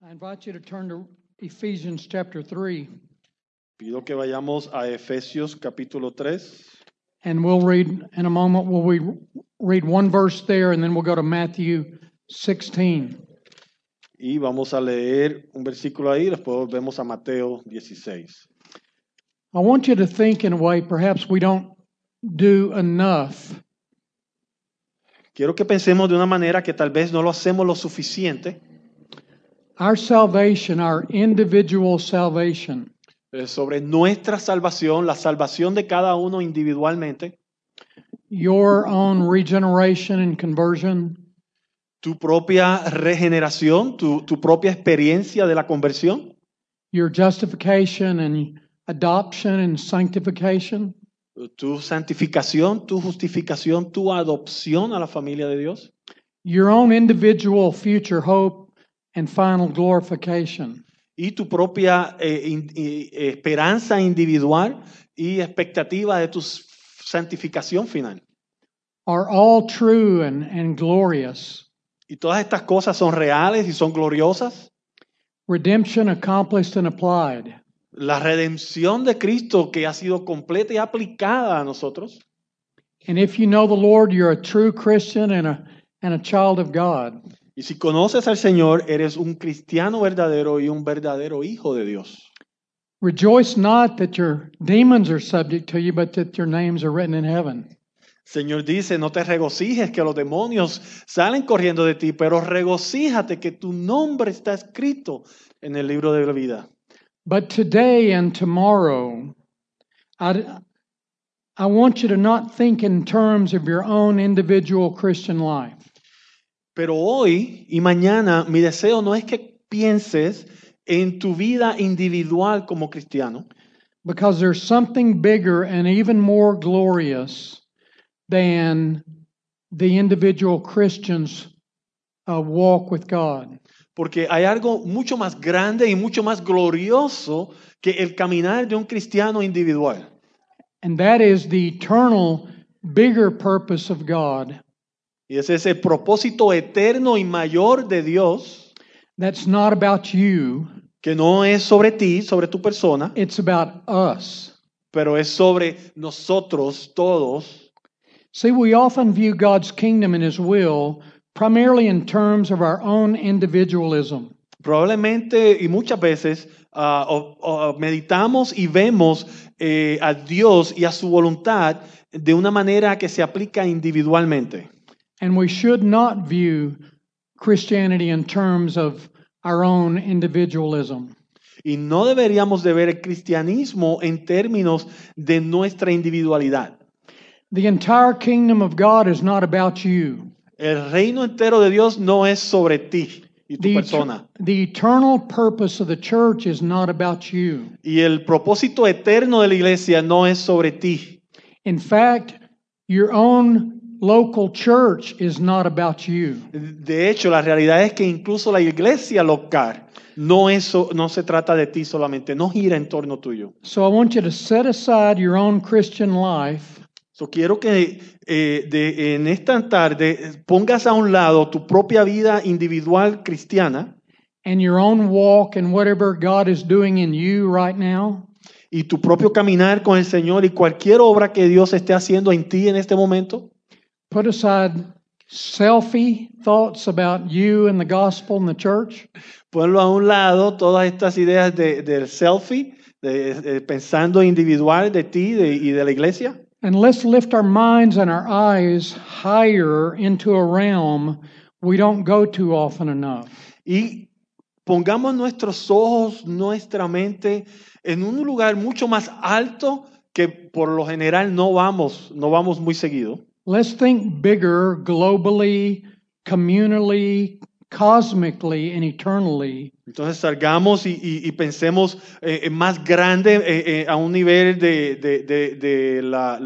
I invite you to turn to Ephesians chapter 3, Pido que vayamos a Efesios capítulo 3 and we'll read in a moment. We'll read one verse there, and then we'll go to Matthew 16. y vamos a leer un versículo ahí, después volvemos a Mateo 16. I want you to think in a way perhaps we don't do enough Quiero que pensemos de una manera que tal vez no lo hacemos lo suficiente our salvation, our individual salvation, sobre nuestra salvación, la salvación de cada uno individualmente, your own regeneration and conversion, tu propia regeneración, tu propia experiencia de la conversión, your justification and adoption and sanctification, tu santificación, tu justificación, tu adopción a la familia de Dios, your own individual future hope and final glorification. y tu propia esperanza individual y expectativa de tu santificación final. Are all true and glorious. Y todas estas cosas son reales y son gloriosas. Redemption accomplished and applied. La redención de Cristo que ha sido completa y aplicada a nosotros. And if you know the Lord, you're a true Christian and a child of God. Y si conoces al Señor, eres un cristiano verdadero y un verdadero hijo de Dios. Rejoice not that your demons are subject to you, but that your names are written in heaven. Señor dice, no te regocijes que los demonios salen corriendo de ti, pero regocíjate que tu nombre está escrito en el libro de la vida. But today and tomorrow, I want you to not think in terms of your own individual Christian life. Pero hoy y mañana mi deseo no es que pienses en tu vida individual como cristiano, Because there's something bigger and even more glorious than the individual Christian's walk with God. porque hay algo mucho más grande y mucho más glorioso que el caminar de un cristiano individual. And that is the eternal, bigger purpose of God. Y ese es el propósito eterno y mayor de Dios, That's not about you, que no es sobre ti, sobre tu persona, it's about us. pero es sobre nosotros todos. See, we often view God's kingdom and His will primarily in terms of our own individualism. Probablemente y muchas veces meditamos y vemos a Dios y a su voluntad de una manera que se aplica individualmente. And we should not view Christianity in terms of our own individualism. Y no deberíamos de ver el cristianismo en términos de nuestra individualidad. The entire kingdom of God is not about you. El reino entero de Dios no es sobre ti y tu persona. The eternal purpose of the church is not about you. Y el propósito eterno de la iglesia no es sobre ti. In fact, your own local church is not about you. De hecho, la realidad es que incluso la iglesia local no se trata de ti solamente, no gira en torno tuyo. So I want you to set aside your own Christian life So, quiero que en esta tarde pongas a un lado tu propia vida individual cristiana and your own walk and whatever God is doing in you right now. y tu propio caminar con el Señor y cualquier obra que Dios esté haciendo en ti en este momento. Put aside selfie thoughts about you and the gospel and the church. Ponlo a un lado todas estas ideas del selfie, pensando individual de ti y de la iglesia. And let's lift our minds and our eyes higher into a realm we don't go to often enough. Y pongamos nuestros ojos, nuestra mente en un lugar mucho más alto que por lo general no vamos muy seguido. Let's think bigger, globally, communally, cosmically, and eternally. Entonces salgamos y pensemos más grande a un nivel de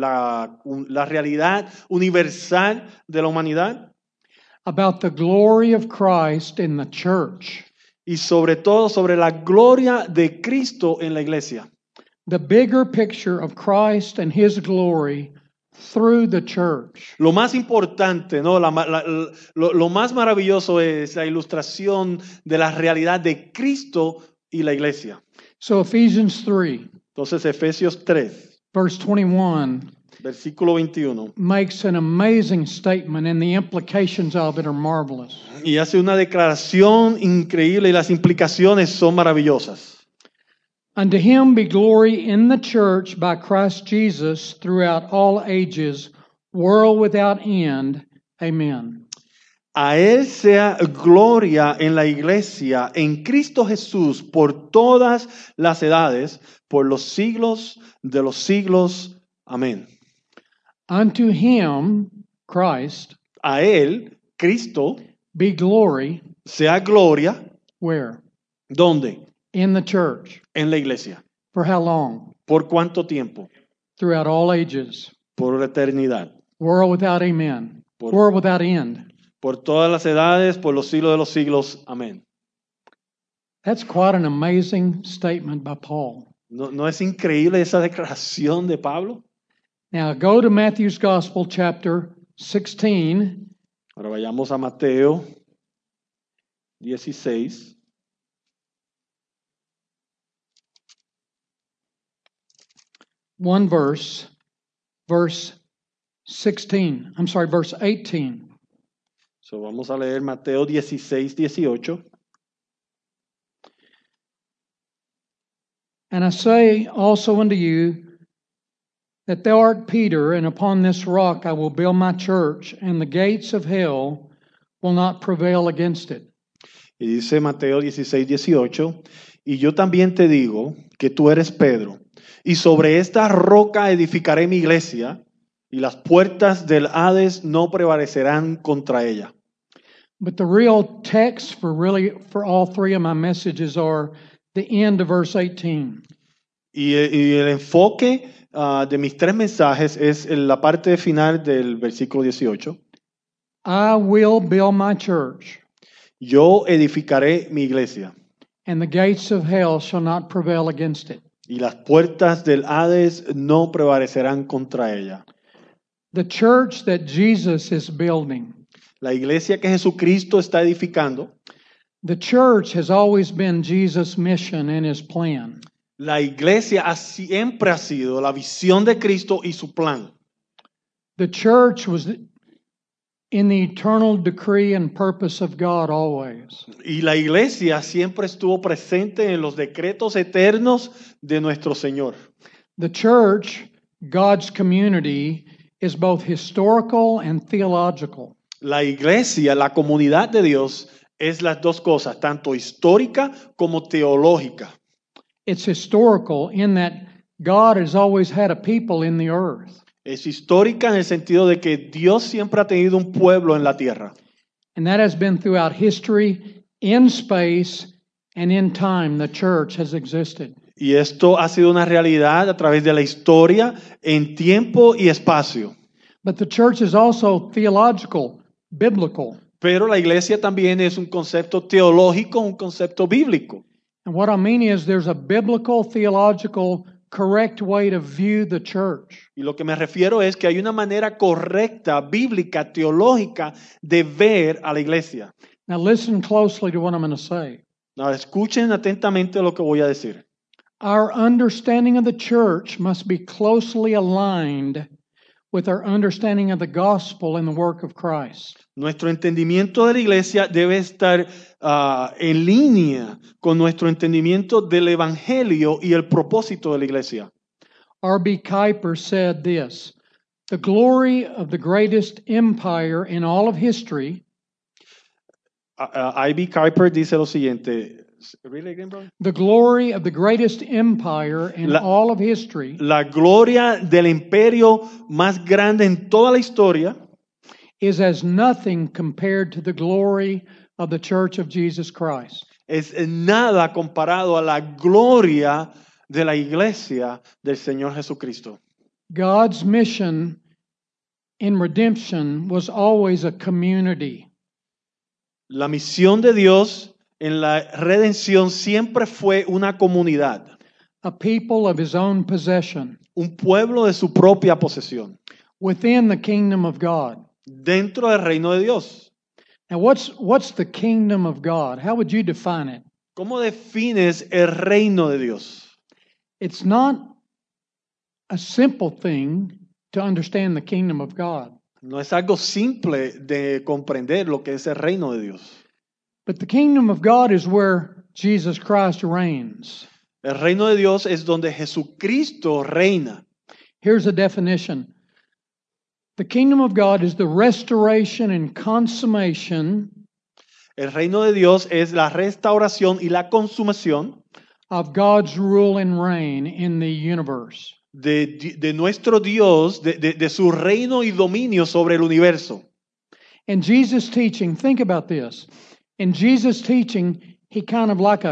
la realidad universal de la humanidad. About the glory of Christ in the church. Y sobre todo sobre la gloria de Cristo en la iglesia. The bigger picture of Christ and His glory through the church. Lo más importante, ¿no? Lo más maravilloso es la ilustración de la realidad de Cristo y la iglesia. So Ephesians 3, Entonces, Efesios 3, verse 21, versículo 21, makes an amazing statement, and the implications of it are marvelous. y hace una declaración increíble y las implicaciones son maravillosas. Unto him be glory in the church by Christ Jesus throughout all ages, world without end. Amen. A Él sea gloria en la iglesia, en Cristo Jesús, por todas las edades, por los siglos de los siglos. Amén. Unto him, Christ, A Él, Cristo, be glory, sea gloria. where? ¿Dónde? In the church. En la iglesia. For how long? ¿Por cuánto tiempo? Throughout all ages. Por la eternidad. World without amen. Por- World without end. Por todas las edades, por los siglos de los siglos. Amén. That's quite an amazing statement by Paul. ¿No es increíble esa declaración de Pablo? Now go to Matthew's Gospel, chapter 16, Ahora vayamos a Mateo 16. one verse 16. I'm sorry, verse 18. So, vamos a leer Mateo 16, 18. And I say also unto you that thou art Peter, and upon this rock I will build my church, and the gates of hell will not prevail against it. Y dice Mateo 16, 18, y yo también te digo que tú eres Pedro, y sobre esta roca edificaré mi iglesia, y las puertas del Hades no prevalecerán contra ella. But the real text for all three of my messages are the end of verse 18. Y el enfoque de mis tres mensajes es en la parte final del versículo 18. I will build my church, Yo edificaré mi iglesia, and the gates of hell shall not prevail against it. y las puertas del Hades no prevalecerán contra ella. The church that Jesus is building, La iglesia que Jesucristo está edificando, the church has always been Jesus' mission and his plan. la iglesia siempre ha sido la visión de Cristo y su plan. The church was in the eternal decree and purpose of God always. Y la iglesia siempre estuvo presente en los decretos eternos de nuestro Señor. The church, God's community, is both historical and theological. La iglesia, la comunidad de Dios, es las dos cosas, tanto histórica como teológica. It's historical in that God has always had a people in the earth. Es histórica en el sentido de que Dios siempre ha tenido un pueblo en la tierra. And that has been throughout history, in space, and in time, the church has existed. Y esto ha sido una realidad a través de la historia, en tiempo y espacio. But the church is also theological, biblical. Pero la iglesia también es un concepto teológico, un concepto bíblico. And what I mean is there's a biblical, theological, correct way to view the church. Y lo que me refiero es que hay una manera correcta, bíblica, teológica de ver a la iglesia. Now listen closely to what I'm going to say. Ahora escuchen atentamente lo que voy a decir. Our understanding of the church must be closely aligned with our understanding of the gospel and the work of Christ. Nuestro entendimiento de la iglesia debe estar en línea con nuestro entendimiento del evangelio y el propósito de la iglesia. R.B. Kuiper said this: the glory of the greatest empire in all of history I.B. Kuiper dice lo siguiente. Really again, brother? the glory of the greatest empire in all of history La gloria del imperio más grande en toda la historia is as nothing compared to the glory of the church of Jesus Christ. es nada comparado a la gloria de la iglesia del Señor Jesucristo. God's mission in redemption was always a community. La misión de Dios en la redención siempre fue una comunidad, A people of his own possession. un pueblo de su propia posesión. within the kingdom of God. dentro del reino de Dios. Now, what's the kingdom of God? How would you define it? ¿Cómo defines el reino de Dios? It's not a simple thing to understand the kingdom of God. No es algo simple de comprender lo que es el reino de Dios. But the kingdom of God is where Jesus Christ reigns. El reino de Dios es donde Jesucristo reina. Here's a definition. The kingdom of God is the restoration and consummation El reino de Dios es la restauración y la consumación of God's rule and reign in the universe. de nuestro Dios, de su reino y dominio sobre el universo. In Jesus' teaching, think about this. In Jesus' teaching, he kind of like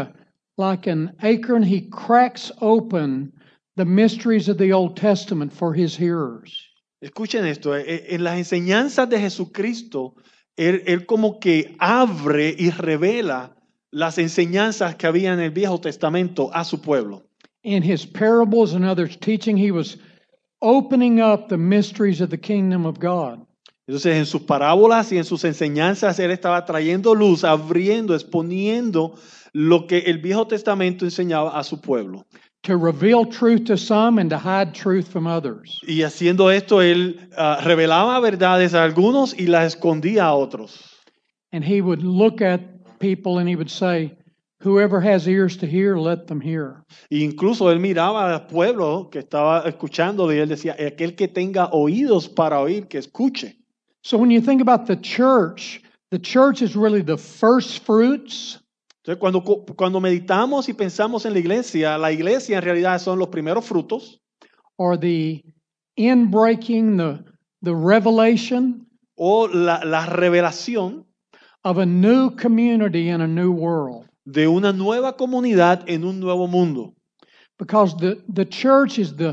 an acorn, he cracks open the mysteries of the Old Testament for his hearers. Escuchen esto, en las enseñanzas de Jesucristo, él como que abre y revela las enseñanzas que había en el Viejo Testamento a su pueblo. In his parables and others teaching, he was opening up the mysteries of the kingdom of God. Entonces, en sus parábolas y en sus enseñanzas, él estaba trayendo luz, abriendo, exponiendo lo que el Viejo Testamento enseñaba a su pueblo. To reveal truth to some and to hide truth from others. Y haciendo esto, él revelaba verdades a algunos y las escondía a otros. And he would look at people and he would say, whoever has ears to hear, let them hear. E incluso él miraba al pueblo que estaba escuchándolo y él decía, aquel que tenga oídos para oír, que escuche. So when you think about the church is really the first fruits. Entonces, cuando meditamos y pensamos en la iglesia en realidad son los primeros frutos. Or the inbreaking, the revelation. O la revelación. Of a new community in a new world. De una nueva comunidad en un nuevo mundo. Because the church is the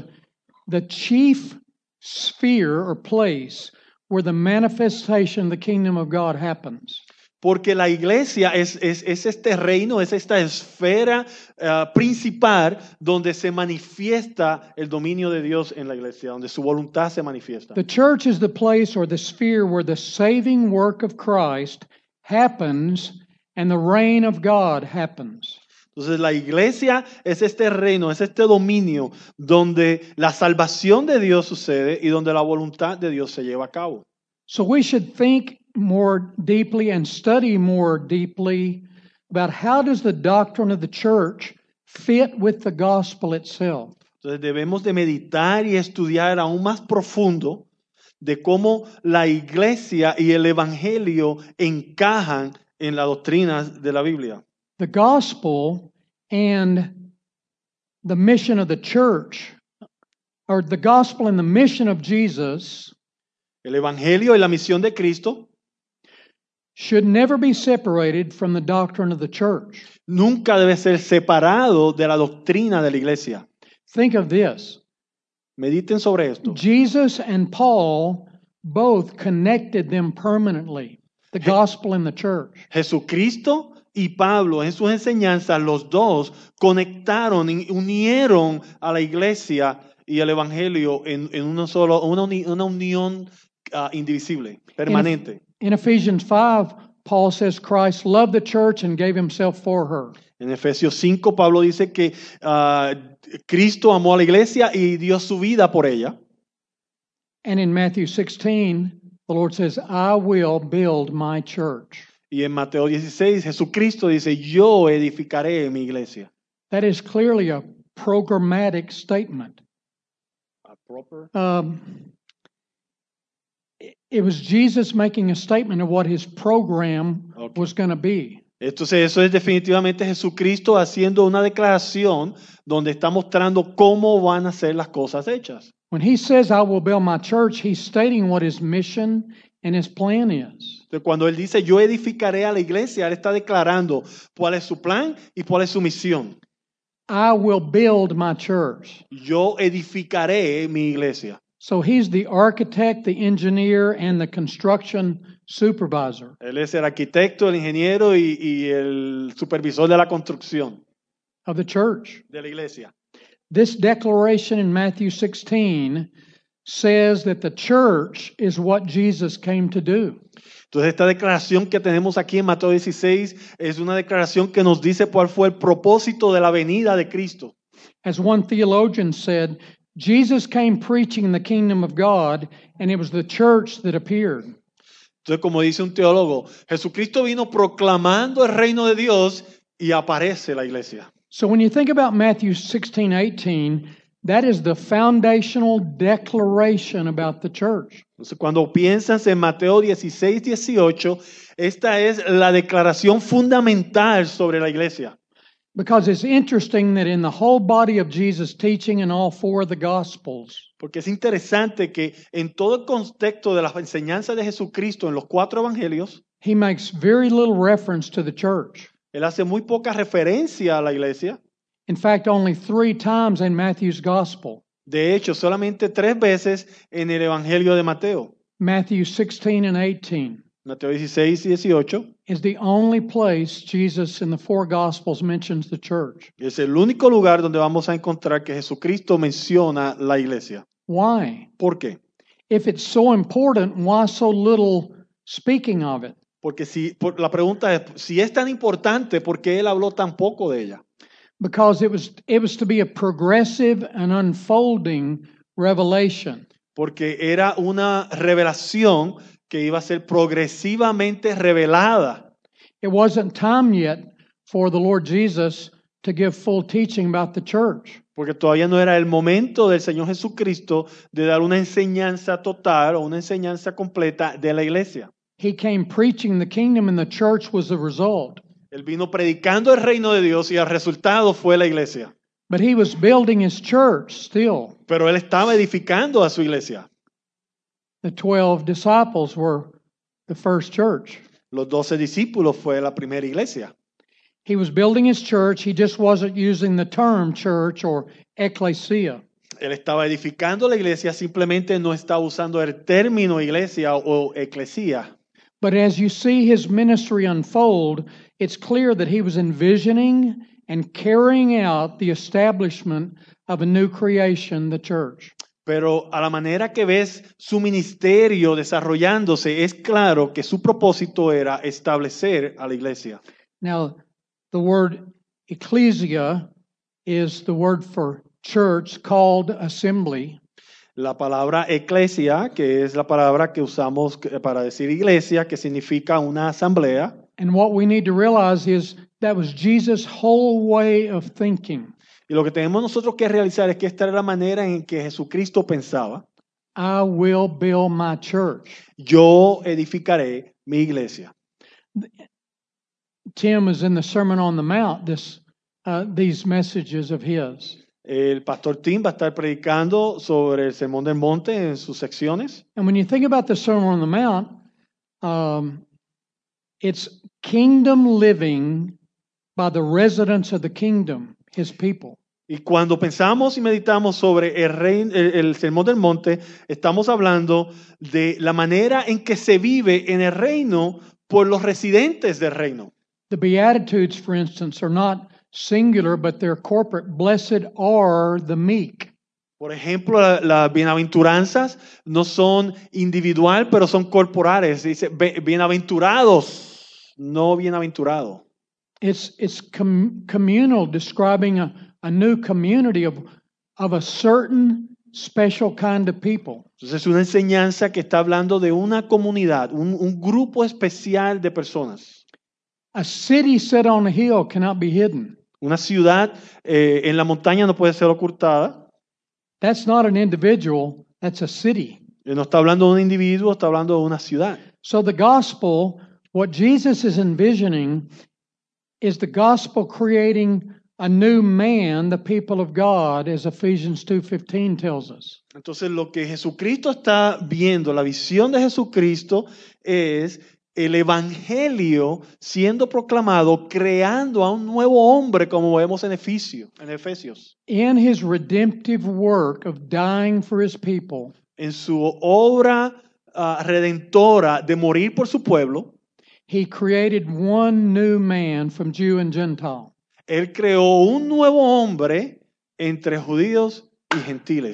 chief sphere or place where the manifestation of the kingdom of God happens. Porque la iglesia es este reino, es esta esfera principal donde se manifiesta el dominio de Dios en la iglesia, donde su voluntad se manifiesta. The church is the place or the sphere where the saving work of Christ happens and the reign of God happens. Entonces la iglesia es este reino, es este dominio donde la salvación de Dios sucede y donde la voluntad de Dios se lleva a cabo. So we should think more deeply and study more deeply about how does the doctrine of the church fit with the gospel itself. Entonces debemos de meditar y estudiar aún más profundo de cómo la iglesia y el evangelio encajan en las doctrinas de la Biblia. The gospel and the mission of the church, or the gospel and the mission of Jesus, el evangelio y la misión de Cristo should never be separated from the doctrine of the church. Nunca debe ser separado de la doctrina de la iglesia. Think of this. Mediten sobre esto. Jesus and Paul both connected them permanently, the gospel and the church. Jesucristo y Pablo en sus enseñanzas, los dos conectaron y unieron a la iglesia y el evangelio en una unión indivisible, permanente. In Ephesians 5, Paul says Christ loved the church and gave himself for her. En Efesios 5, Pablo dice que Cristo amó a la iglesia y dio su vida por ella. And in Matthew 16, the Lord says, I will build my church. Y en Mateo 16, Jesucristo dice, yo edificaré mi iglesia. That is clearly a programmatic statement. It was Jesus making a statement of what his program was going to be. Entonces eso es definitivamente Jesucristo haciendo una declaración donde está mostrando cómo van a ser las cosas hechas. When he says, I will build my church, he's stating what his mission and his plan is. Entonces, cuando él dice, yo edificaré a la iglesia, él está declarando cuál es su plan y cuál es su misión. I will build my church. Yo edificaré mi iglesia. So he's the architect, the engineer, and the construction supervisor. Él es el arquitecto, el ingeniero y el supervisor de la construcción of the church. De la iglesia. This declaration in Matthew 16 says that the church is what Jesus came to do. Entonces esta declaración que tenemos aquí en Mateo 16 es una declaración que nos dice cuál fue el propósito de la venida de Cristo. As one theologian said, Jesus came preaching the kingdom of God, and it was the church that appeared. Entonces, como dice un teólogo, Jesucristo vino proclamando el reino de Dios y aparece la iglesia. So when you think about Matthew 16:18, that is the foundational declaration about the church. Entonces, cuando piensas en Mateo 16, 18, esta es la declaración fundamental sobre la iglesia. Because it's interesting that in the whole body of Jesus' teaching in all four of the Gospels, Porque es interesante que en todo el contexto de las enseñanzas de Jesucristo en los 4 evangelios, he makes very little reference to the church. él hace muy poca referencia a la iglesia. In fact, only 3 times in Matthew's Gospel. De hecho, solamente 3 veces en el evangelio de Mateo. Matthew 16 and 18 Mateo 16 y 18 is the only place Jesus in the 4 Gospels mentions the church. es el único lugar donde vamos a encontrar que Jesucristo menciona la iglesia. Why? ¿Por qué? If it's so important, why so little speaking of it? Porque la pregunta es, si es tan importante, ¿por qué él habló tan poco de ella? Because it was to be a progressive and unfolding revelation. Porque era una revelación que iba a ser progresivamente revelada. It wasn't time yet for the Lord Jesus to give full teaching about the church. Porque todavía no era el momento del Señor Jesucristo de dar una enseñanza total o una enseñanza completa de la iglesia. He came preaching the kingdom and the church was the result. Él vino predicando el reino de Dios y el resultado fue la iglesia. But he was building his church still. Pero él estaba edificando a su iglesia. The 12 disciples were the first church. Los 12 discípulos fue la primera iglesia. He was building his church. He just wasn't using the term church or ecclesia. Él estaba edificando la iglesia, simplemente no estaba usando el término iglesia o eclesía. But as you see his ministry unfold, it's clear that he was envisioning and carrying out the establishment of a new creation, the church. Pero a la manera que ves su ministerio desarrollándose, es claro que su propósito era establecer a la iglesia. Now, the word ecclesia is the word for church called assembly. La palabra eclesia, que es la palabra que usamos para decir iglesia, que significa una asamblea. And what we need to realize is that was Jesus' whole way of thinking. Y lo que tenemos nosotros que realizar es que esta era la manera en que Jesucristo pensaba. I will build my church. Yo edificaré mi iglesia. Tim is in the Sermon on the Mount, these messages of his. El pastor Tim va a estar predicando sobre el Sermón del Monte en sus secciones. And when you think about the Sermon on the Mount, it's kingdom living by the residents of the kingdom, his people. Y cuando pensamos y meditamos sobre el Sermón del Monte, estamos hablando de la manera en que se vive en el reino por los residentes del reino. The Beatitudes, for instance, are not singular, but they're corporate. Blessed are the meek. Por ejemplo, las bienaventuranzas no son individual, pero son corporales. Dice, bienaventurados, no bienaventurado. It's communal, describing a new community of a certain special kind of people. Entonces es una enseñanza que está hablando de una comunidad, un grupo especial de personas. A city set on a hill cannot be hidden. Una ciudad en la montaña no puede ser ocultada. That's not an individual, that's a city. No está hablando de un individuo, está hablando de una ciudad. So the gospel, what Jesus is envisioning, is the gospel creating a new man, the people of God, as Ephesians 2:15 tells us. Entonces lo que Jesucristo está viendo, la visión de Jesucristo es el evangelio siendo proclamado, creando a un nuevo hombre, como vemos en Efesios. In his redemptive work of dying for his people, en su obra redentora de morir por su pueblo, he created one new man from Jew and Gentile. Él creó un nuevo hombre entre judíos y gentiles.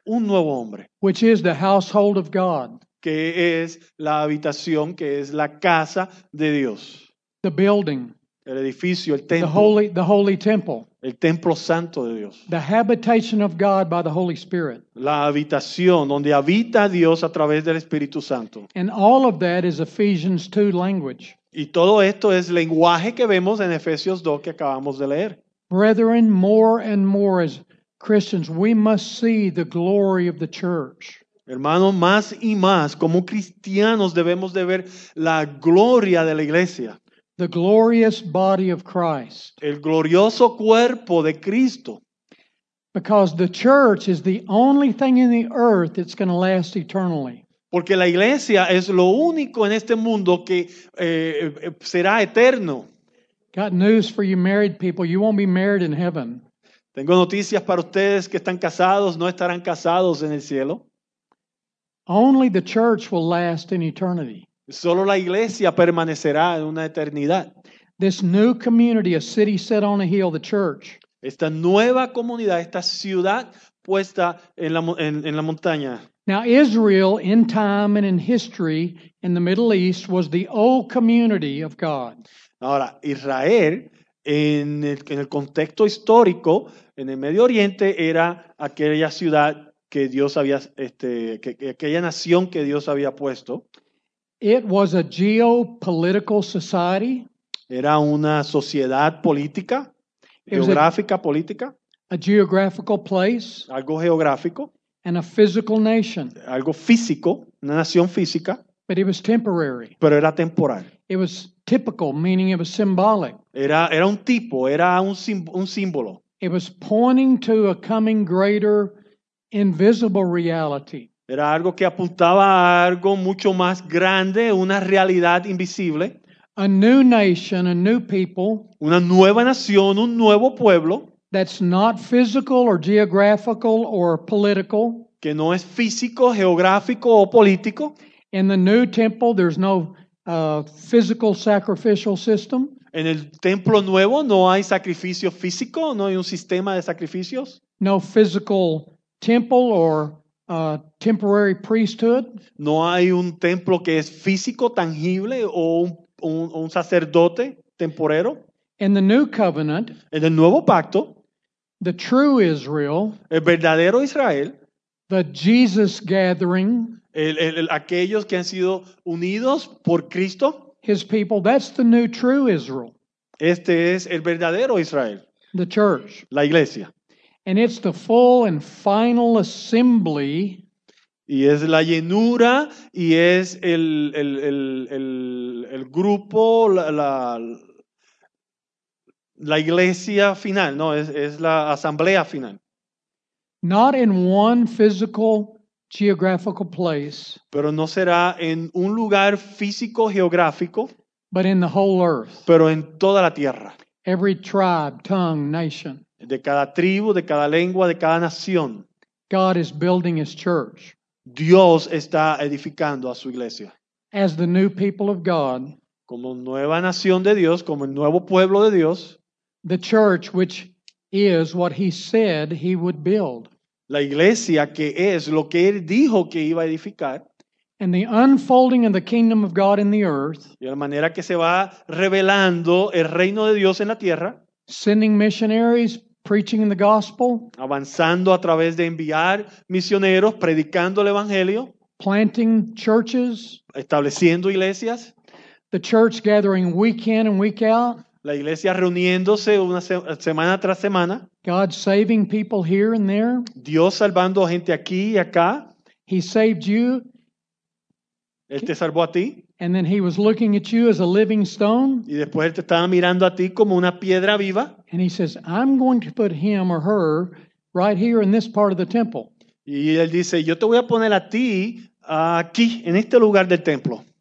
un nuevo hombre, which is the household of God, que es la habitación, que es la casa de Dios, the building, el edificio, el the templo, holy temple, el templo santo de Dios. the habitation of God by the Holy Spirit. La habitación donde habita Dios a través del Espíritu Santo. And all of that is Ephesians 2 language. Y todo esto es lenguaje que vemos en Efesios 2 que acabamos de leer. Brethren, more and more as Christians, we must see the glory of the church. Hermanos, más y más como cristianos debemos de ver la gloria de la iglesia, The glorious body of Christ. el glorioso cuerpo de Cristo. Because the church is the only thing in the earth that's going to last eternally. Porque la iglesia es lo único en este mundo que será eterno. Got news for you married people. You won't be married in heaven. Tengo noticias para ustedes que están casados, no estarán casados en el cielo. Only the church will last in eternity. Solo la iglesia permanecerá en una eternidad. This new community, a city set on a hill, the church, Esta nueva comunidad, esta ciudad puesta en la montaña. now, Israel in time and in history in the Middle East was the old community of God. Ahora, Israel, en el contexto histórico, en el Medio Oriente, era aquella ciudad que Dios había, aquella nación que Dios había puesto. It was a geopolitical society, Era una sociedad política, It was a- geográfica política, a geographical place, algo geográfico, and a physical nation. algo físico, una nación física, But it was temporary. pero era temporal. It was typical, meaning it was symbolic. Era un tipo, era un símbolo. It was pointing to a coming greater invisible reality. Era algo que apuntaba a algo mucho más grande, una realidad invisible, A new nation, a new people una nueva nación, un nuevo pueblo that's not physical or geographical or political. que no es físico, geográfico o político. In the new temple, there's no physical sacrificial system. En el templo nuevo no hay sacrificio físico, no hay un sistema de sacrificios, No physical temple or temporary priesthood. no hay un templo que es físico, tangible o un sacerdote temporero. In the new covenant, En el nuevo pacto, the true Israel, el verdadero Israel, the Jesus gathering, aquellos que han sido unidos por Cristo, his people, that's the new true Israel, este es el verdadero Israel, the church. la iglesia. And it's the full and final assembly Y es la llenura y es el grupo, la iglesia final, no, es la asamblea final. not in one physical geographical place, Pero no será en un lugar físico geográfico, but in the whole earth. pero en toda la tierra, Every tribe, tongue, nation. de cada tribu, de cada lengua, de cada nación. God is building his church. Dios está edificando a su iglesia. As the new people of God, Como nueva nación de Dios, como el nuevo pueblo de Dios, the church which is what he said he would build. la iglesia que es lo que Él dijo que iba a edificar, And the unfolding of the kingdom of God in the earth, y de la manera que se va revelando el reino de Dios en la tierra, sending missionaries, preaching the gospel, avanzando a través de enviar misioneros, predicando el evangelio, planting churches, estableciendo iglesias, the church gathering week in and week out, la iglesia reuniéndose semana tras semana, God saving people here and there. Dios salvando gente aquí y acá, He saved you, Él te salvó a ti and then he was looking at you as a living stone. y después Él te estaba mirando a ti como una piedra viva And he says, I'm going to put him or her right here in this part of the temple. y Él dice, yo te voy a poner a ti aquí, en este lugar del templo.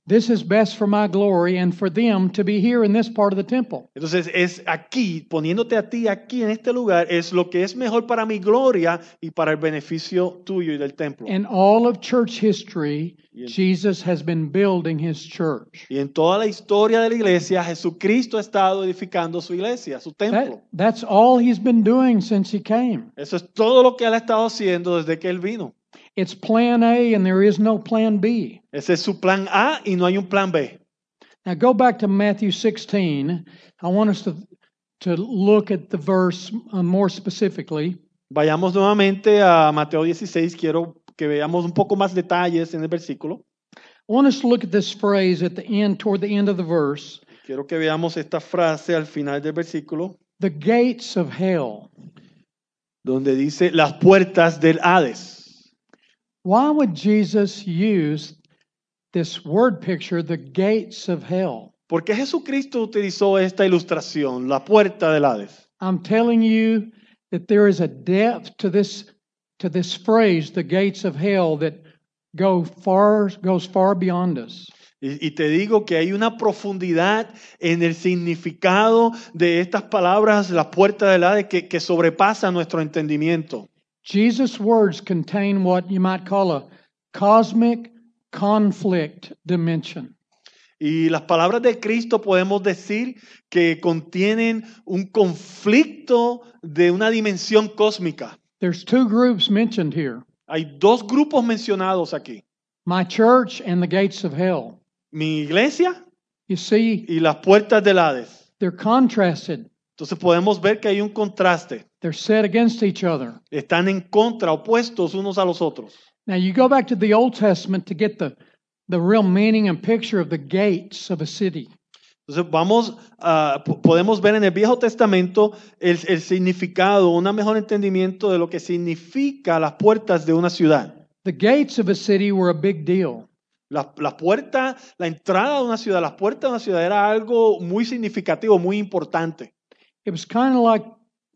This is best for my glory and for them to be here in this part of the temple. Entonces es aquí, poniéndote a ti aquí en este lugar, es lo que es mejor para mi gloria y para el beneficio tuyo y del templo. In all of church history, Y en- Jesus has been building his church. Y en toda la historia de la iglesia, Jesucristo ha estado edificando su iglesia, su templo. That's all he's been doing since he came. Eso es todo lo que él ha estado haciendo desde que él vino. It's plan A and there is no plan B. Ese es su plan A y no hay un plan B. Now go back to Matthew 16. I want us to look at the verse more specifically. Vayamos nuevamente a Mateo 16. Quiero que veamos un poco más detalles en el versículo. I want us to look at this phrase at the end, toward the end of the verse. Quiero que veamos esta frase al final del versículo, The gates of hell. donde dice las puertas del Hades. Why would Jesus use this word picture, the gates of hell? ¿Por qué Jesucristo utilizó esta ilustración, la puerta del Hades? I'm telling you that there is a depth to this phrase, the gates of hell, that goes far beyond us. Y te digo que hay una profundidad en el significado de estas palabras, la puerta del Hades, que sobrepasa nuestro entendimiento. Jesus' words contain what you might call a cosmic conflict dimension. Y las palabras de Cristo podemos decir que contienen un conflicto de una dimensión cósmica. There's two groups mentioned here, Hay dos grupos mencionados aquí. my church and the gates of hell. Mi iglesia You see, y las puertas del Hades. they're contrasted. Entonces podemos ver que hay un contraste. They're set against each other. Están en contra, opuestos unos a los otros. Now you go back to the Old Testament to get the real meaning and picture of the gates of a city. Entonces podemos ver en el Viejo Testamento el significado, un mejor entendimiento de lo que significa las puertas de una ciudad. The gates of a city were a big deal. La puerta, la entrada de una ciudad, las puertas de una ciudad era algo muy significativo, muy importante. It was kind of like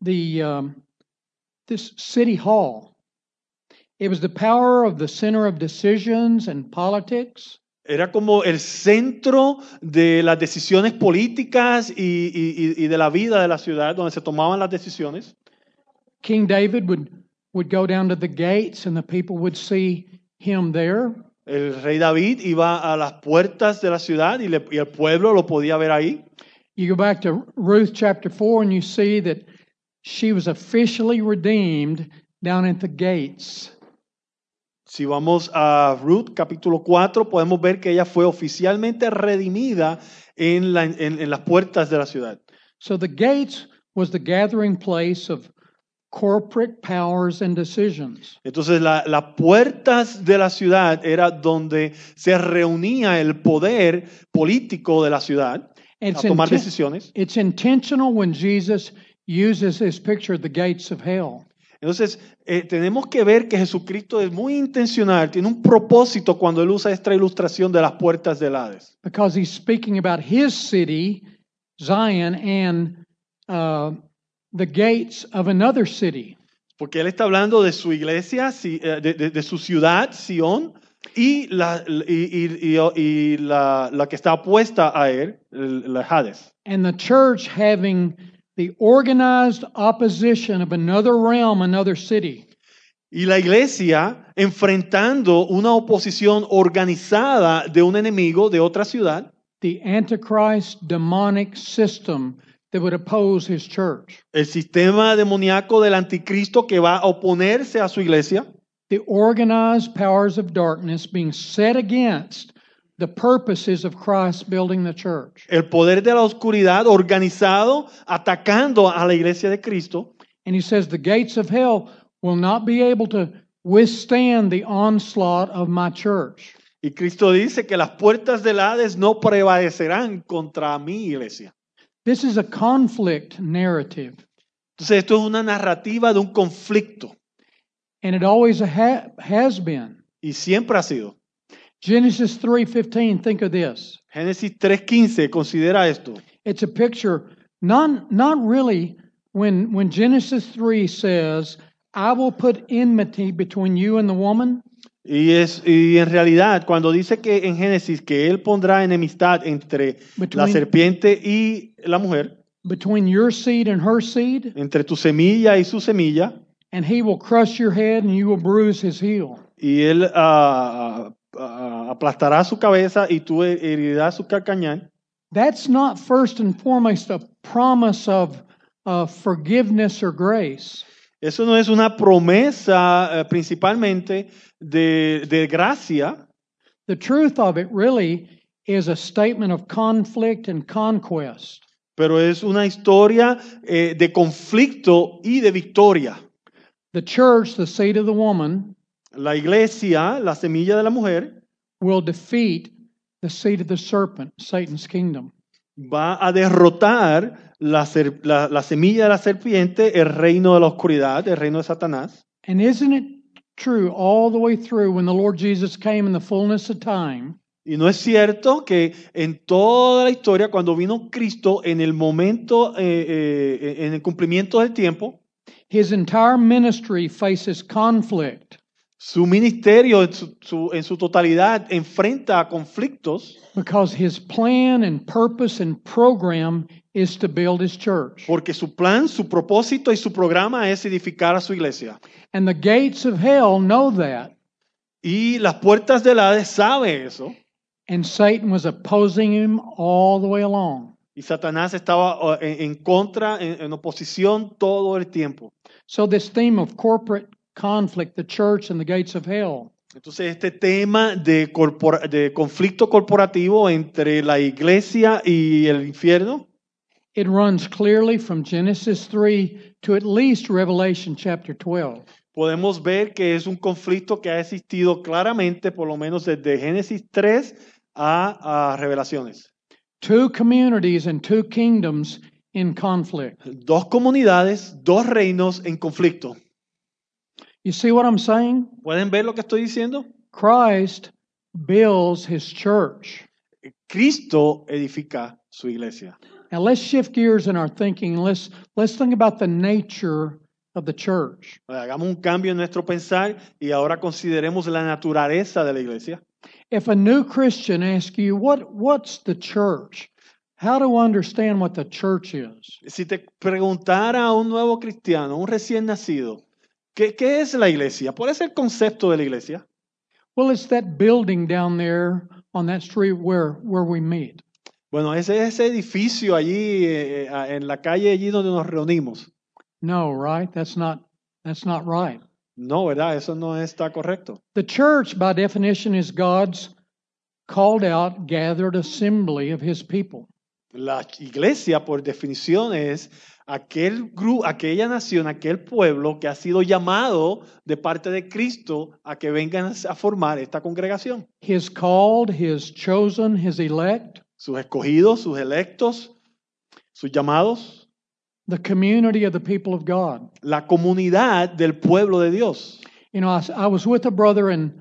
this city hall. It was the power of the center of decisions and politics. Era como el centro de las decisiones políticas y de la vida de la ciudad, donde se tomaban las decisiones. King David would go down to the gates and the people would see him there. El rey David iba a las puertas de la ciudad y el pueblo lo podía ver ahí. You go back to Ruth chapter 4 and you see that she was officially redeemed down at the gates. Si vamos a Ruth capítulo 4, podemos ver que ella fue oficialmente redimida en las puertas de la ciudad. So the gates was the gathering place of corporate powers and decisions. Entonces las puertas de la ciudad era donde se reunía el poder político de la ciudad a tomar decisiones. It's intentional when Jesus uses this picture, the gates of hell. Entonces tenemos que ver que Jesucristo es muy intencional, tiene un propósito cuando él usa esta ilustración de las puertas del Hades. Because he's speaking about his city, Zion, and the gates of another city. Porque él está hablando de su iglesia, de su ciudad, Sion, y la que está opuesta a él, la Hades. And the church having the organized opposition of another realm, another city. Y la iglesia enfrentando una oposición organizada de un enemigo de otra ciudad. The Antichrist demonic system that would oppose his church. El sistema demoníaco del anticristo que va a oponerse a su iglesia. The organized powers of darkness being set against the purposes of Christ building the church. El poder de la oscuridad organizado atacando a la iglesia de Cristo. And he says the gates of hell will not be able to withstand the onslaught of my church. Y Cristo dice que las puertas del Hades no prevalecerán contra mi iglesia. This is a conflict narrative. Entonces esto es una narrativa de un conflicto. And it always has been. Y siempre ha sido. Genesis 3:15, think of this. Génesis 3:15, considera esto. It's a picture, not really when Genesis 3 says, I will put enmity between you and the woman. Y en realidad, cuando dice que en Génesis que él pondrá enemistad entre la between, serpiente y la mujer, between your seed and her seed, entre tu semilla y su semilla, and he will crush your head and you will bruise his heel. y él aplastará su cabeza y tú herirás su calcañar. That's not first and foremost a promise of forgiveness or grace. Eso no es una promesa principalmente de gracia. The truth of it really is a statement of conflict and conquest. Pero es una historia de conflicto y de victoria. The church, the seed of the woman, La iglesia, la semilla de la mujer, will defeat the seed of the serpent, Satan's kingdom. va a derrotar la semilla de la serpiente, el reino de la oscuridad, el reino de Satanás. And isn't it true all the way through when the Lord Jesus came in the fullness of time? Y no es cierto que en toda la historia, cuando vino Cristo, en el momento, en el cumplimiento del tiempo, His entire ministry faces conflict su ministerio en su totalidad enfrenta a conflictos because his plan and purpose and program is to build his church. porque su plan, su propósito y su programa es edificar a su iglesia. And the gates of hell know that. Y las puertas del Hades sabe eso. And Satan was opposing him all the way along. Y Satanás estaba en contra, en oposición todo el tiempo. So this theme of corporate conflict, the church and the gates of hell, Entonces este tema de conflicto corporativo entre la iglesia y el infierno, it runs clearly from Genesis 3 to at least Revelation chapter 12. podemos ver que es un conflicto que ha existido claramente, por lo menos desde Génesis 3 a Revelaciones. Two communities and two kingdoms in conflict. Dos comunidades, dos reinos en conflicto. You see what I'm saying? ¿Pueden ver lo que estoy diciendo? Christ builds his church. Cristo edifica su iglesia. Now let's shift gears in our thinking. Let's think about the nature of the church. Hagamos un cambio en nuestro pensar y ahora consideremos la naturaleza de la iglesia. If a new Christian asks you, what's the church? How to understand what the church is? Si te preguntara a un nuevo cristiano, un recién nacido, ¿qué es la iglesia? ¿Cuál es el concepto de la iglesia? Well, it's that building down there on that street where we meet. Bueno, ese edificio allí en la calle allí donde nos reunimos. No, right? That's not right. No, ¿verdad? Eso no está correcto. The church, by definition, is God's called out, gathered assembly of his people. La iglesia, por definición, es aquel grupo, aquella nación, aquel pueblo que ha sido llamado de parte de Cristo a que vengan a formar esta congregación. His called, his chosen, his elect. Sus escogidos, sus electos, sus llamados. The community of the people of God. La comunidad del pueblo de Dios. You know, I was with a brother in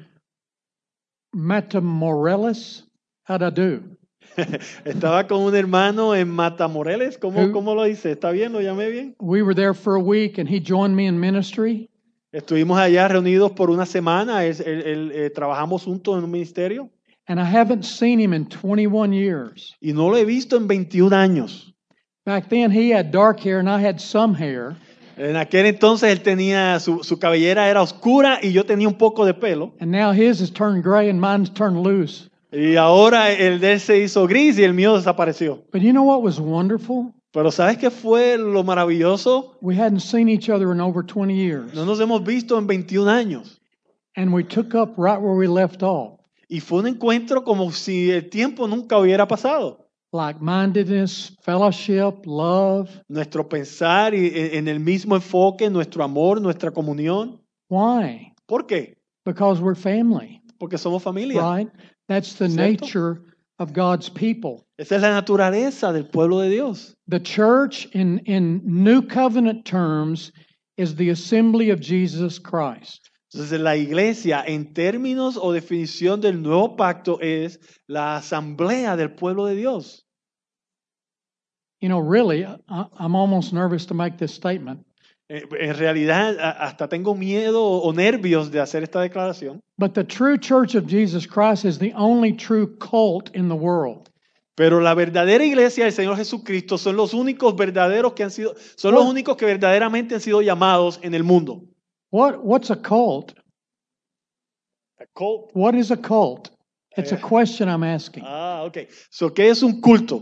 Matamorelos. How'd I do? Estaba con un hermano en Matamoreles. ¿Cómo lo dice? ¿Está bien? ¿Lo llamé bien? We were there for a week and he joined me in ministry. Estuvimos allá reunidos por una semana. Trabajamos juntos en un ministerio. And I haven't seen him in 21 years. Y no lo he visto en 21 años. Back then he had dark hair and I had some hair. En aquel entonces él tenía, su cabellera era oscura y yo tenía un poco de pelo. And now his has turned gray and mine's turned loose. Y ahora el de él se hizo gris y el mío desapareció. But you know what was wonderful? Pero ¿sabes qué fue lo maravilloso? We hadn't seen each other in over 20 years. No nos hemos visto en 21 años. And we took up right where we left off. Y fue un encuentro como si el tiempo nunca hubiera pasado. Like-mindedness, fellowship, love. Nuestro pensar y en el mismo enfoque, nuestro amor, nuestra comunión. Why? ¿Por qué? Because we're family. Porque somos familia. Right? That's the ¿Cierto? nature of God's people. Esa es la naturaleza del pueblo de Dios. The church in New Covenant terms is the assembly of Jesus Christ. Entonces la iglesia en términos o definición del nuevo pacto es la asamblea del pueblo de Dios. You know, really, I'm almost nervous to make this statement. En realidad, hasta tengo miedo o nervios de hacer esta declaración. But the true church of Jesus Christ is the only true cult in the world. Pero la verdadera iglesia del Señor Jesucristo son los únicos verdaderos que han sido, son los únicos que verdaderamente han sido llamados en el mundo. What's a cult? A cult. What is a cult? It's a question I'm asking. Okay. So, ¿qué es un culto?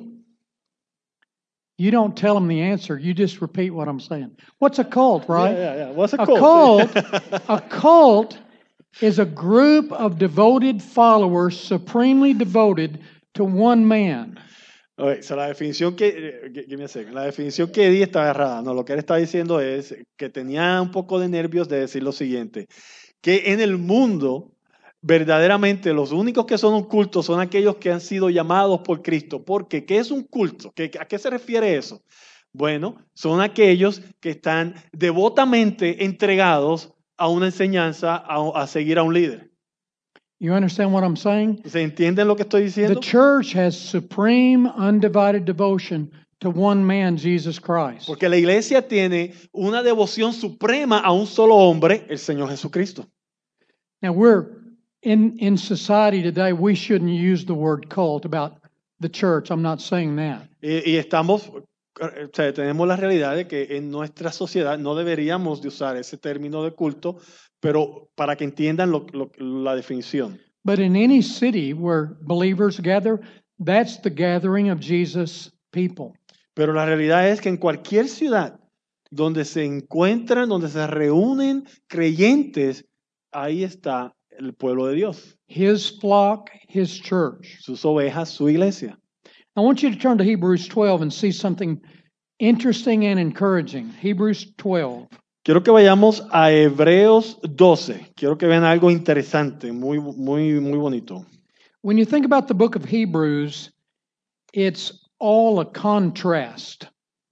You don't tell them the answer. You just repeat what I'm saying. What's a cult, right? Yeah. What's a A cult? a cult is a group of devoted followers, supremely devoted to one man. Okay, so la definición give me a second. La definición que di estaba errada. No, lo que él está diciendo es que tenía un poco de nervios de decir lo siguiente, que en el mundo verdaderamente los únicos que son un culto son aquellos que han sido llamados por Cristo. Porque, ¿qué es un culto? ¿A qué se refiere eso? Bueno, son aquellos que están devotamente entregados a una enseñanza, a seguir a un líder. You understand what I'm saying? ¿Se entienden lo que estoy The diciendo? church has supreme, undivided devotion to one man, Jesus Christ. Porque la iglesia tiene una devoción suprema a un solo hombre, el Señor Jesucristo. Now we're in society today, we shouldn't use the word cult about the church. I'm not saying that. Y estamos, o sea, tenemos la realidad de que en nuestra sociedad no deberíamos de usar ese término de culto, pero para que entiendan la definición. But in any city where believers gather, that's the gathering of Jesus' people. Pero la realidad es que en cualquier ciudad donde se encuentran, donde se reúnen creyentes, ahí está el pueblo de Dios. His flock, his church. Sus ovejas, su iglesia. I want you to turn to Hebrews 12 and see something interesting and encouraging. Hebrews 12. Quiero que vayamos a Hebreos 12. Quiero que vean algo interesante, muy bonito. When you think about the book of Hebrews, it's all a contrast.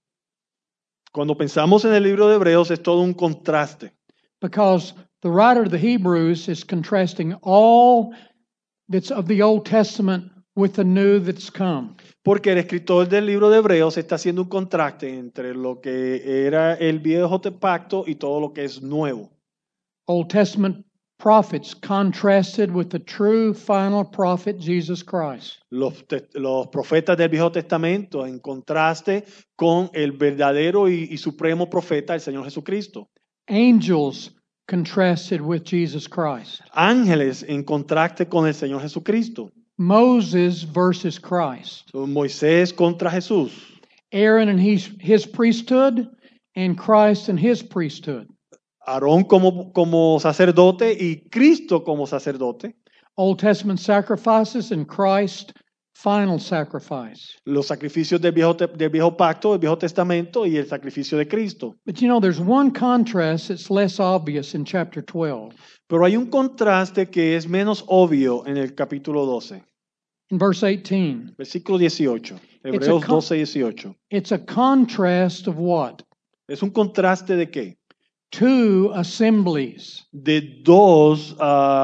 Cuando pensamos en el libro de Hebreos es todo un contraste. Because the writer of the Hebrews is contrasting all that's of the Old Testament with the new that's come. Porque el escritor del libro de Hebreos está haciendo un contraste entre lo que era el viejo pacto y todo lo que es nuevo. Old Testament prophets contrasted with the true final prophet, Jesus Christ. Los profetas del Viejo Testamento en contraste con el verdadero y supremo profeta, el Señor Jesucristo. Angels contrasted with Jesus Christ. Ángeles en contraste con el Señor Jesucristo. Moses versus Christ. Moisés contra Jesús. Aaron and his priesthood, and Christ and his priesthood. Aarón como sacerdote y Cristo como sacerdote. Old Testament sacrifices and Christ final sacrifice. Los sacrificios del viejo pacto, del Viejo Testamento y el sacrificio de Cristo. But you know, there's one contrast that's less obvious in chapter 12. Pero hay un contraste que es menos obvio en el capítulo 12. In verse 18. Versículo 18. Hebreos 12, 18. It's a contrast of what? Es un contraste de qué? Two assemblies. De dos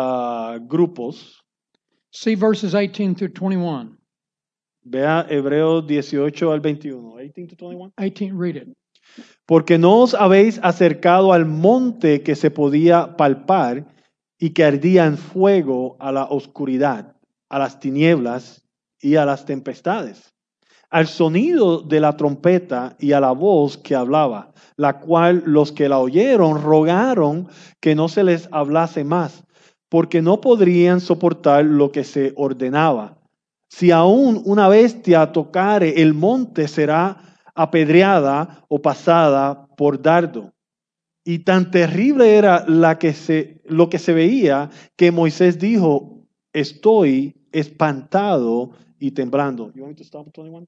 grupos. See verses 18 through 21. Vea Hebreos 18 al 21. 18 to 21. 18, read it. Porque no os habéis acercado al monte que se podía palpar y que ardía en fuego, a la oscuridad, a las tinieblas y a las tempestades, al sonido de la trompeta y a la voz que hablaba, la cual los que la oyeron rogaron que no se les hablase más, porque no podrían soportar lo que se ordenaba. Si aún una bestia tocare el monte, será apedreada o pasada por dardo. Y tan terrible era lo que se veía, que Moisés dijo: estoy espantado y temblando. You want me to stop at 21?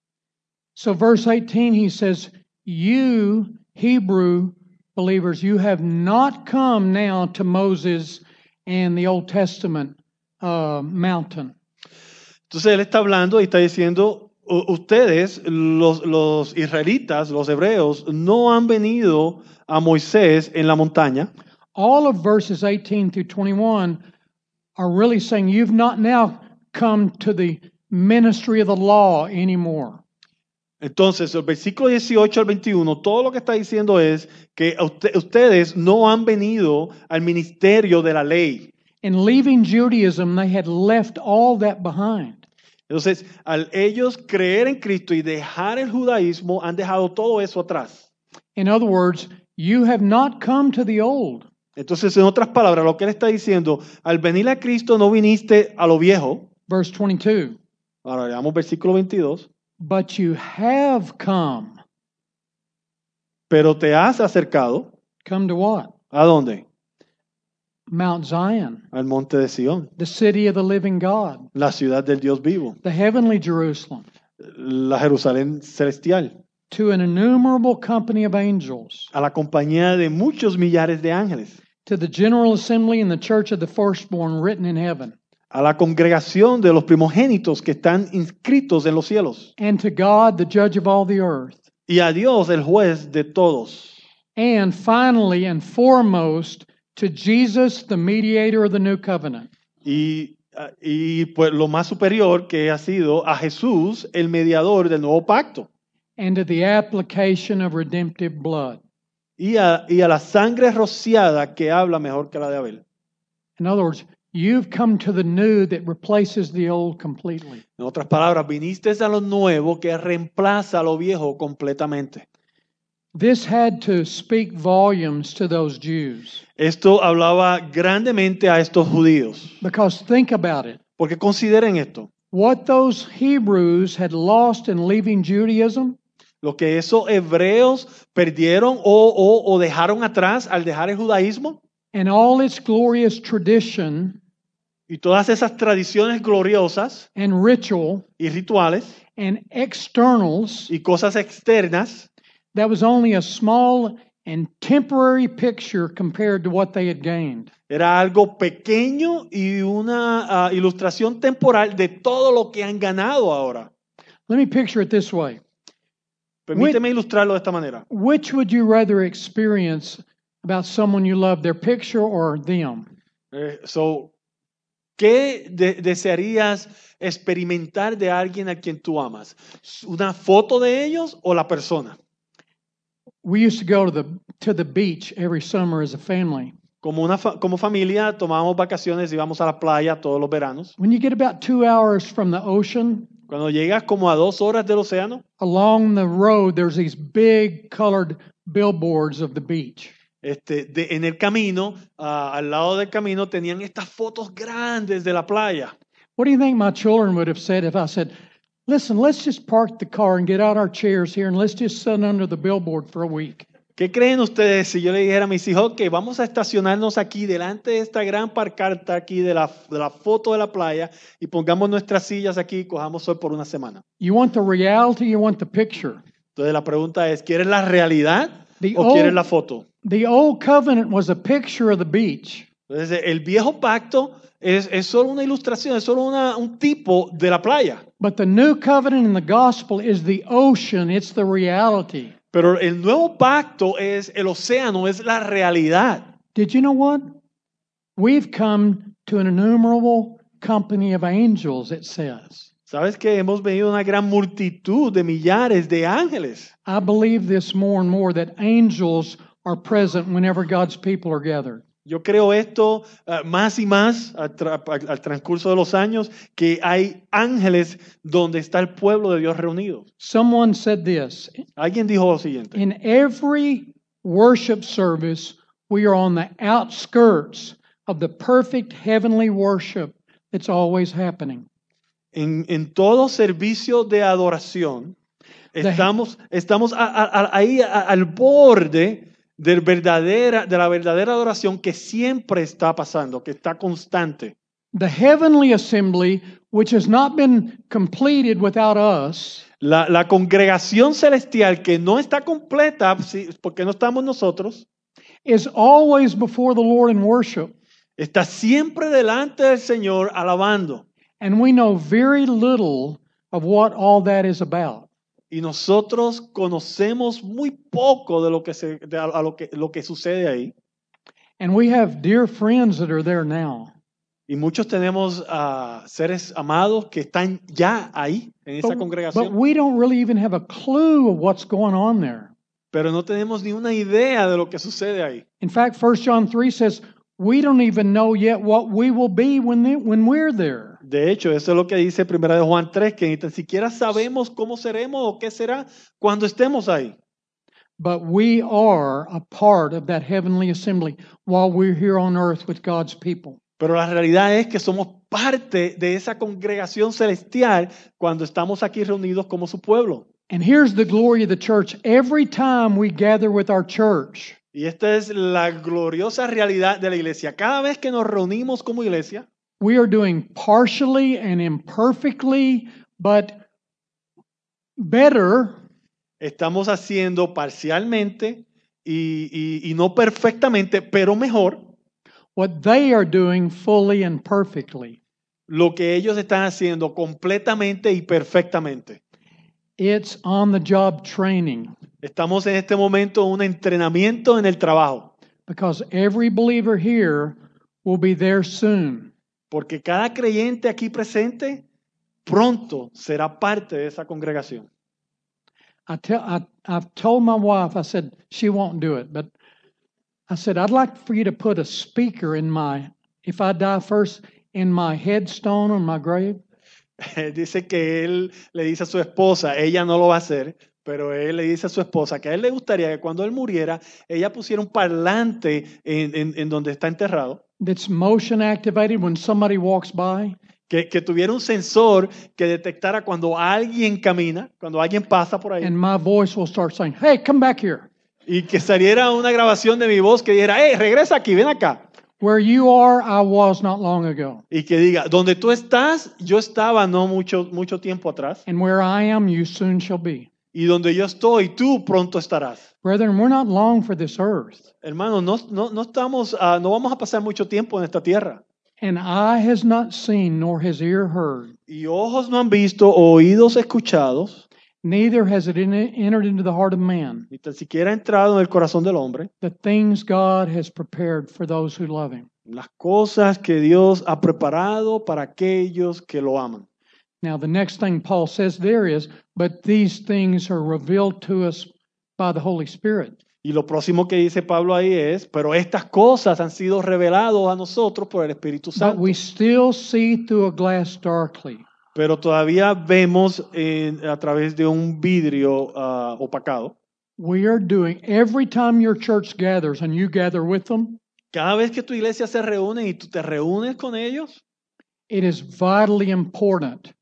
So verse 18, he says, you Hebrew believers, you have not come now to Moses and the Old Testament mountain. Entonces él está hablando y está diciendo: ustedes, los israelitas, los hebreos, no han venido a Moisés en la montaña. All of verses 18 through 21 are really saying you've not now come to the ministry of the law anymore. Entonces, el versículo 18 al 21, todo lo que está diciendo es que ustedes no han venido al ministerio de la ley. In leaving Judaism, they had left all that behind. Entonces, al ellos creer en Cristo y dejar el judaísmo, han dejado todo eso atrás. In other words, you have not come to the old. Entonces, en otras palabras, lo que él está diciendo, al venir a Cristo no viniste a lo viejo. Verse 22. Ahora veamos versículo 22. But you have come. Pero te has acercado. Come to what? ¿A dónde? Mount Zion, Al monte de Sión, the city of the living God, la ciudad del Dios vivo, the heavenly Jerusalem, la Jerusalén celestial, to an innumerable company of angels, a la compañía de muchos millares de ángeles, to the general assembly and the church of the firstborn written in heaven, a la congregación de los primogénitos que están inscritos en los cielos, and to God, the judge of all the earth. y a Dios, el juez de todos. And finally and foremost, to Jesus, the mediator of the new covenant. Y pues lo más superior que ha sido a Jesús, el mediador del nuevo pacto, And to the application of redemptive blood. y a la sangre rociada que habla mejor que la de Abel. In other words, you've come to the new that replaces the old completely. En otras palabras, viniste a lo nuevo que reemplaza a lo viejo completamente. This had to speak volumes to those Jews. Esto hablaba grandemente a estos judíos. Because think about it. Porque consideren esto. What those Hebrews had lost in leaving Judaism, Lo que esos hebreos perdieron o dejaron atrás al dejar el judaísmo and all its glorious tradition y todas esas tradiciones gloriosas and ritual y rituales and externals, y cosas externas, that was only a small and temporary picture compared to what they had gained. era algo pequeño y una ilustración temporal de todo lo que han ganado ahora. Let me picture it this way. Permíteme ilustrarlo de esta manera. Which would you rather experience about someone you love, their picture or them? ¿Qué desearías experimentar de alguien a quien tú amas? ¿Una foto de ellos o la persona? We used to go to the beach every summer as a family. Como familia tomábamos vacaciones y íbamos a la playa todos los veranos. When you get about 2 hours from the ocean, Cuando llegas como a 2 horas del océano, along the road there's these big colored billboards of the beach. en el camino, al lado del camino, tenían estas fotos grandes de la playa. What do you think my children would have said if I said, listen, let's just park the car and get out our chairs here and let's just sit under the billboard for a week? ¿Qué creen ustedes si yo le dijera a mis hijos que vamos a estacionarnos aquí delante de esta gran pancarta aquí de la foto de la playa y pongamos nuestras sillas aquí y cojamos sol por una semana? You want the reality, you want the picture. Entonces la pregunta es, ¿quieres la realidad The o quieres la foto? The old covenant was a picture of the beach. Entonces el viejo pacto es solo una ilustración, es solo un tipo de la playa. But the new covenant in the gospel is the ocean, it's the reality. Pero el nuevo pacto es el océano, es la realidad. Did you know what? We've come to an innumerable company of angels, it says. ¿Sabes que hemos venido a una gran multitud de millares de ángeles? I believe this more and more, that angels are present whenever God's people are gathered. Yo creo esto más y más al transcurso de los años, que hay ángeles donde está el pueblo de Dios reunido. Someone said this, Alguien dijo lo siguiente. in every worship service, we are on the outskirts of the perfect heavenly worship that's always happening. En todo servicio de adoración, estamos ahí al borde de la verdadera adoración que siempre está pasando, que está constante. The heavenly assembly, which has not been completed without us, La congregación celestial que no está completa porque no estamos nosotros, is always before the Lord in worship. está siempre delante del Señor alabando. And we know very little of what all that is about. Y nosotros conocemos muy poco de lo que sucede ahí. And we have dear friends that are there now. Y muchos tenemos seres amados que están ya ahí, en esa But congregación, we don't really even have a clue of what's going on there. pero no tenemos ni una idea de lo que sucede ahí. In fact, 1 John 3 says, we don't even know yet what we will be when we're there. De hecho, eso es lo que dice 1 de Juan 3, que ni tan siquiera sabemos cómo seremos o qué será cuando estemos ahí. But we are a part of that heavenly assembly while we're here on earth with God's people. Pero la realidad es que somos parte de esa congregación celestial cuando estamos aquí reunidos como su pueblo. And here's the glory of the church. Every time we gather with our church, Y esta es la gloriosa realidad de la iglesia. Cada vez que nos reunimos como iglesia, we are doing partially and imperfectly, but better estamos haciendo parcialmente y no perfectamente, pero mejor, what they are doing fully and perfectly. lo que ellos están haciendo completamente y perfectamente. It's on the job training Estamos en este momento en un entrenamiento en el trabajo, because every believer here will be there soon. porque cada creyente aquí presente pronto será parte de esa congregación. I've told my wife, I said, she won't do it, but I said, I'd like for you to put a speaker if I die first, in my headstone on my grave. Dice que él le dice a su esposa, ella no lo va a hacer, pero él le dice a su esposa que a él le gustaría que cuando él muriera, ella pusiera un parlante en donde está enterrado, That's motion activated when somebody walks by. que tuviera un sensor que detectara cuando alguien camina, cuando alguien pasa por ahí, And my voice will start saying, hey, come back here. y que saliera una grabación de mi voz que dijera, hey, regresa aquí, ven acá. Where you are, I was not long ago. Y que diga, donde tú estás, yo estaba no mucho tiempo atrás. And where I am, you soon shall be. Y donde yo estoy, tú pronto estarás. Brethren, we're not long for this earth. Hermano, no estamos, no vamos a pasar mucho tiempo en esta tierra. And eye has not seen, nor has ear heard, Y ojos no han visto, oídos escuchados, neither has it entered into the heart of man, ni tan siquiera ha entrado en el corazón del hombre, the things God has prepared for those who love him. las cosas que Dios ha preparado para aquellos que lo aman. Now, the next thing Paul says there is, but these things are revealed to us by the Holy Spirit. Y lo próximo que dice Pablo ahí es, pero estas cosas han sido reveladas a nosotros por el Espíritu But Santo. we still see through a glass darkly. Pero todavía vemos a través de un vidrio opacado. We are doing, every time your church gathers and you gather with them, Cada vez que tu iglesia se reúne y tú te reúnes con ellos, it is vitally important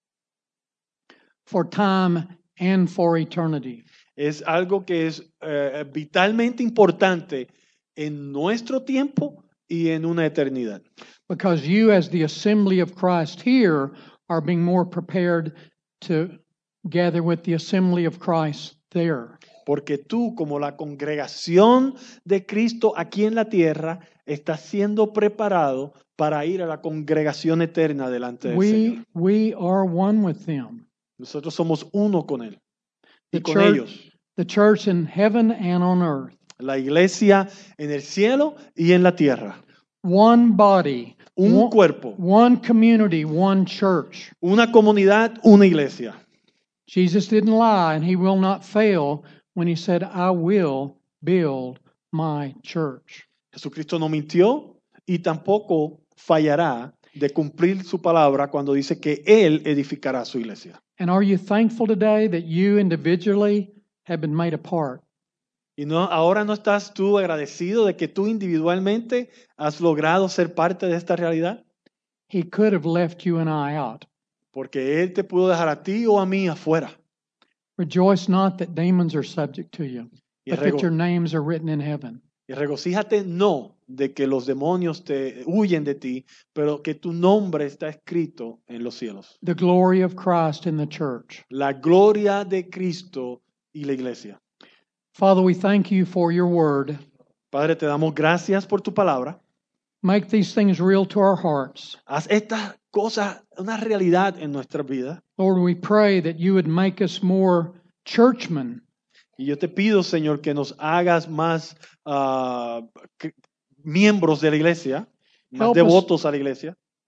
for time and for eternity. es algo que es vitalmente importante en nuestro tiempo y en una eternidad. Because you, as the assembly of Christ here, are being more prepared to gather with the assembly of Christ there. Porque tú, como la congregación de Cristo aquí en la tierra, estás siendo preparado para ir a la congregación eterna delante del Señor. We are one with them. Nosotros somos uno con Él y The con church, ellos. the church in heaven and on earth. La iglesia en el cielo y en la tierra. One body, Un cuerpo, one community, one church. una comunidad, una iglesia. Jesus didn't lie, and he will not fail when he said, I will build my church. Jesucristo no mintió y tampoco fallará de cumplir su palabra cuando dice que Él edificará su iglesia. And are you thankful today that you individually have been made a part? Y no, ahora no estás tú agradecido de que tú individualmente has logrado ser parte de esta realidad, He could have left you and I out. porque Él te pudo dejar a ti o a mí afuera. Rejoice not that demons are subject to you, Y, but that your names are written in heaven. y regocíjate no de que los demonios te huyen de ti, pero que tu nombre está escrito en los cielos. The glory of Christ in the church. La gloria de Cristo y la iglesia. Father, we thank you for your word. Padre, te damos gracias por tu palabra. Make these things real to our hearts. Haz estas cosas una realidad en nuestras vidas. Lord, we pray that you would make us more churchmen, Y yo te pido, Señor, que nos hagas más miembros de la iglesia, más Help us. devotos a la iglesia.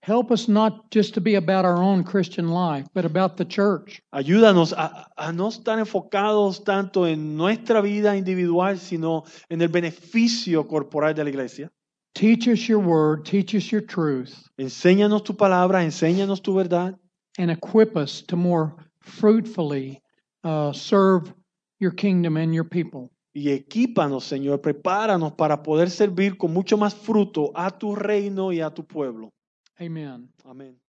Help us not just to be about our own Christian life, but about the church. Ayúdanos a no estar enfocados tanto en nuestra vida individual, sino en el beneficio corporal de la iglesia. Teach us your word, teach us your truth, Enséñanos tu palabra, enséñanos tu verdad and equip us to more fruitfully serve your kingdom and your people. y equípanos, Señor, prepáranos para poder servir con mucho más fruto a tu reino y a tu pueblo. Amen. Amén.